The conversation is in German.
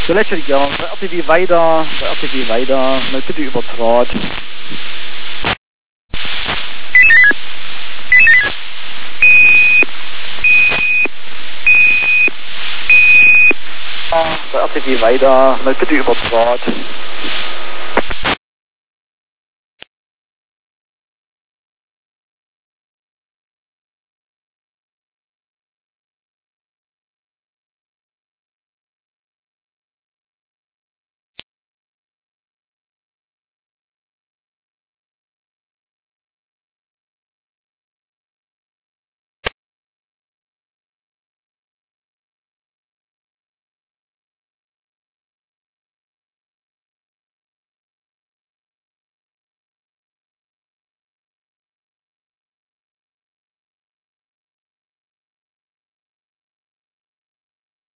So lächerlich, ja. Bei RTW weiter, mal bitte über Draht. Bei RTW weiter, mal bitte über Draht.